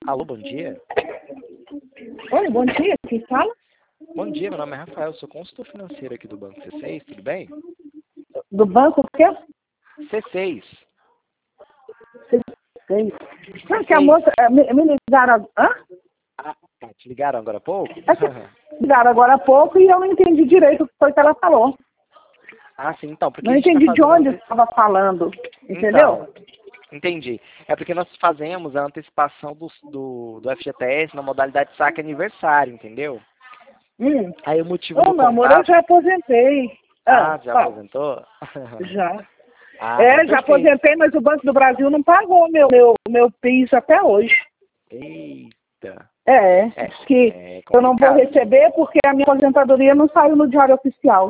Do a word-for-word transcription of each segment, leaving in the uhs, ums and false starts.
Alô, bom dia. Oi, bom dia, quem fala? Bom dia, meu nome é Rafael, sou consultor financeiro aqui do Banco C seis, tudo bem? Do banco o quê? C seis. Sei. Não, que a moça, eh, me, me ligaram, hã? Ah, tá, te ligaram agora há pouco? É que ligaram agora há pouco e eu não entendi direito o que foi que ela falou. Ah, sim, então, porque Não a gente está entendi de fazendo... onde ante- estava falando, entendeu? Então, entendi. É porque nós fazemos a antecipação do, do, do F G T S na modalidade saque aniversário, entendeu? Hum. Aí o motivo Ô, do meu amor, eu contato... já aposentei. Ah, Ah, já fala. aposentou? Já. Ah, não, É, já perfeito. aposentei, mas o Banco do Brasil não pagou meu, meu, meu PIS até hoje. Eita. É, É, diz que é eu não vou complicado. receber porque a minha aposentadoria não saiu no Diário Oficial.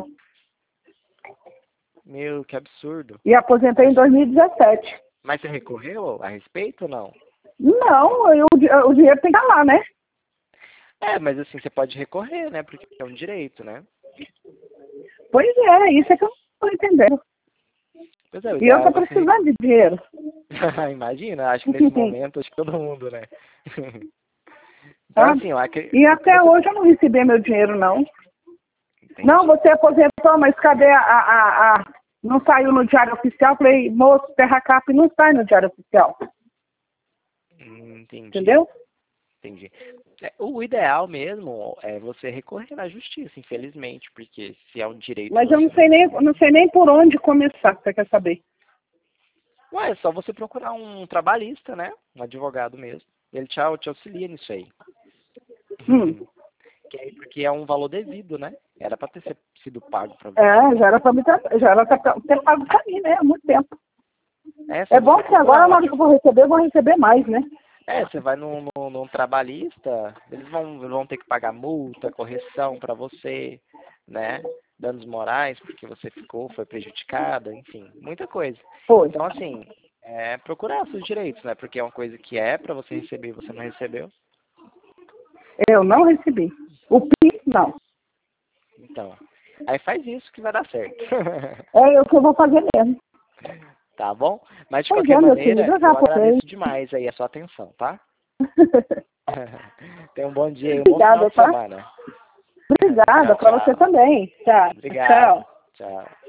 Meu, que absurdo. E aposentei em Mas, dois mil e dezessete. mas você recorreu a respeito ou não? Não, eu, o dinheiro tem que estar lá, né? É, mas assim, você pode recorrer, né? Porque é um direito, né? Pois é, isso é que eu não estou entendendo. Pois é, o E eu ideal é estou você precisando de dinheiro. Imagina, acho que nesse momento, acho que todo mundo, né? Então, Sabe? assim, eu acre- E o que até você... hoje eu não recebi meu dinheiro, não. Não, Entendi. você aposentou, mas cadê a, a, a... Não saiu no Diário Oficial? Falei, moço, Terra Cap não sai no Diário Oficial. Hum, Entendi, Entendeu? entendi. É, o ideal mesmo é você recorrer na justiça, infelizmente, porque se é um direito Mas eu você não não sei nem, receber. não sei nem por onde começar, você quer saber? Ué, é só você procurar um trabalhista, né? Um advogado mesmo. Ele te, au- te auxilia nisso aí. Hum. Que aí, porque é um valor devido, né? Era para ter se- sido pago para você. É, já era para me ter, já era pra ter pago para mim, né? Há muito tempo. É É só bom você que agora, procurar um na hora que eu vou receber, eu vou receber mais, né? É, você vai num, num, num trabalhista, eles vão, vão ter que pagar multa, correção para você, né? Danos morais, porque você ficou, foi prejudicada, enfim, muita coisa. Foi. Então, assim, é procurar seus direitos, né? Porque é uma coisa que é para você receber e você não recebeu. Eu não recebi. O PIS, não. Então, aí faz isso que vai dar certo. É o que eu vou fazer mesmo. Tá bom? Mas, de Pois qualquer é, meu querido, maneira, eu já eu apontei. agradeço demais aí a sua atenção, tá? Tenha um bom dia e um bom final Obrigada, de tá? semana. Obrigada Tchau, para você tchau. também. Tá. Obrigado. Tchau. Tchau.